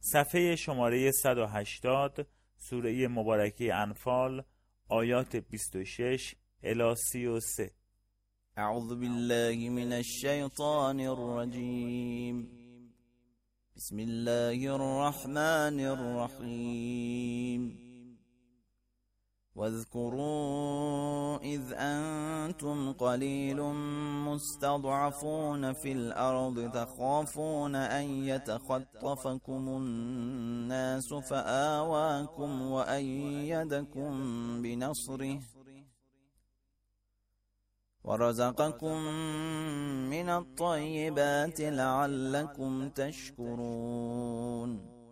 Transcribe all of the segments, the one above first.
صفحه شماره 180 سوره مبارکه انفال آیات 26 الی 33. اعوذ بالله من الشیطان الرجیم. بسم الله الرحمن الرحیم. واذكروا إذ أنتم قليل مستضعفون في الأرض تخافون أن يتخطفكم الناس فآواكم وأيدكم بنصره ورزقكم من الطيبات لعلكم تشكرون.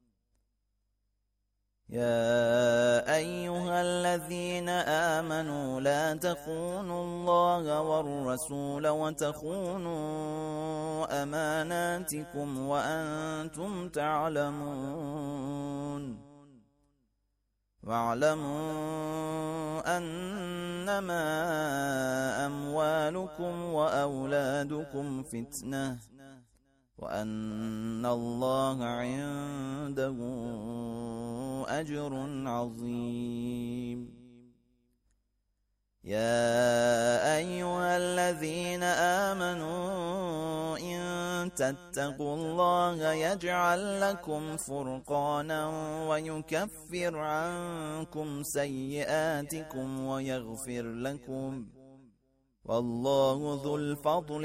يا أيها الذين آمنوا لا تخونوا الله والرسول وتخونوا أماناتكم وأنتم تعلمون. واعلموا أنما أموالكم وأولادكم فتنة وأن الله عنده أجر عظيم. يا أيها الذين آمنوا إن تتقوا الله يجعل لكم فرقانا ويكفر عنكم سيئاتكم ويغفر لكم والله ذو الفضل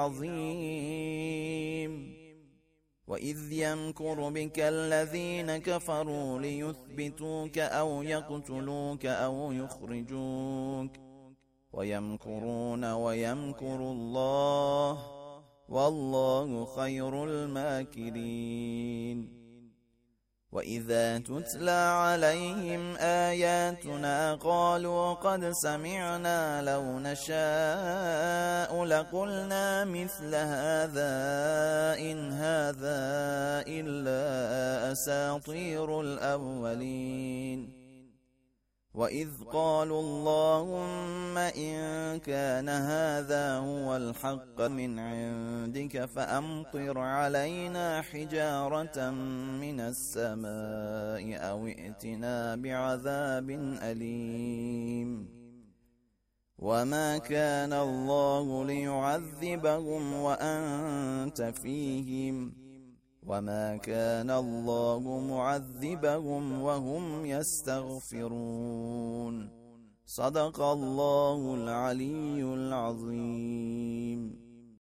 العظيم. وإذ يمكر بك الذين كفروا ليثبتوك أو يقتلوك أو يخرجوك ويمكرون ويمكر الله والله خير الماكرين. وإذا تتلى عليهم آياتنا قالوا قد سمعنا لو نشاء لقلنا مثل هذا إن هذا إلا أساطير الأولين. وإذ قالوا اللهم إن كان هذا هو الحق من عندك فأمطر علينا حجارة من السماء أو ائتنا بعذاب أليم. وما كان الله ليعذبهم وأنت فيهم وما كان الله معذبهم وهم يستغفرون. صدق الله العلی العظیم.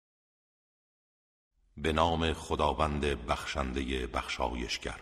به نام خداوند بخشنده بخشایشگر.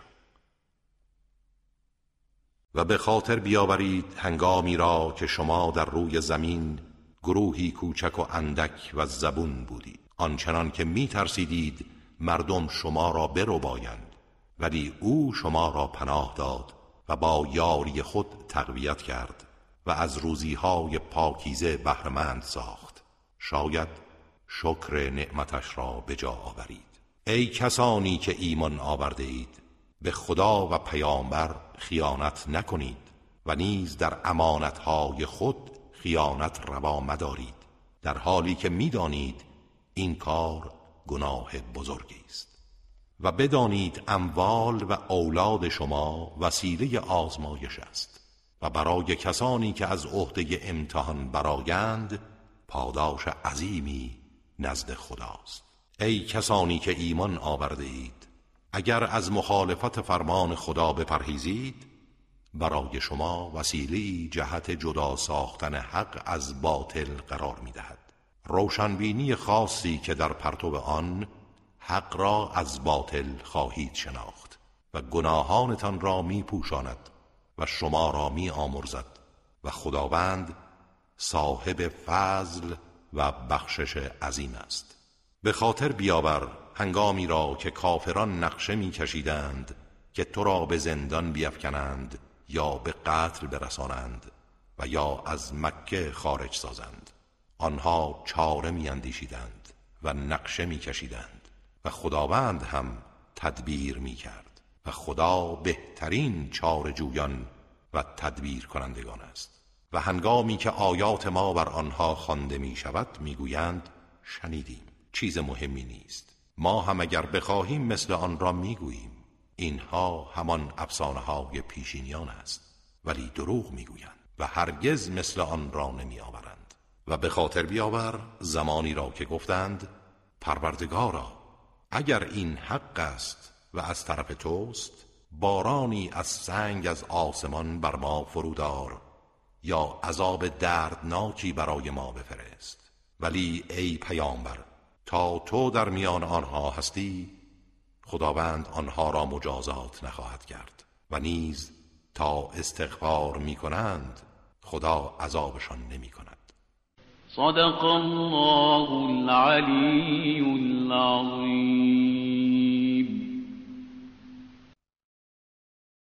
و به خاطر بیاورید هنگامی را که شما در روی زمین گروهی کوچک و اندک و زبون بودید، آنچنان که می ترسیدید مردم شما را بربایند، ولی او شما را پناه داد و با یاری خود تقویت کرد و از روزیهای پاکیزه بهره‌مند ساخت. شاید شکر نعمتش را به جا آورید. ای کسانی که ایمان آورده اید، به خدا و پیامبر خیانت نکنید و نیز در امانتهای خود خیانت روا مدارید، در حالی که می‌دانید این کار گناه بزرگی است. و بدانید اموال و اولاد شما وسیله آزمایش است و برای کسانی که از عهده امتحان برآیند پاداش عظیمی نزد خداست. ای کسانی که ایمان آورده اید، اگر از مخالفت فرمان خدا بپرهیزید، برای شما وسیله‌ای جهت جدا ساختن حق از باطل قرار می‌دهد. روشنبینی خاصی که در پرتو آن حق را از باطل خواهید شناخت و گناهانتان را می پوشاند و شما را می آمرزد و خداوند صاحب فضل و بخشش عظیم است. به خاطر بیاور هنگامی را که کافران نقشه می کشیدند که تو را به زندان بیفکنند یا به قتل برسانند و یا از مکه خارج سازند. آنها چاره می اندیشیدند و نقشه می کشیدند و خداوند هم تدبیر می کرد و خدا بهترین چاره جویان و تدبیر کنندگان است. و هنگامی که آیات ما بر آنها خوانده می شود می گویند شنیدیم، چیز مهمی نیست، ما هم اگر بخواهیم مثل آن را می گوییم. اینها همان افسانه های پیشینیان است، ولی دروغ میگویند و هرگز مثل آن را نمی آورند. و به خاطر بیاور زمانی را که گفتند پروردگارا اگر این حق است و از طرف توست، بارانی از سنگ از آسمان بر ما فرودار یا عذاب دردناکی برای ما بفرست. ولی ای پیامبر، تا تو در میان آنها هستی خداوند آنها را مجازات نخواهد کرد و نیز تا استغفار می کنند خدا عذابشان نمی کند. صدق الله العلی العظیم.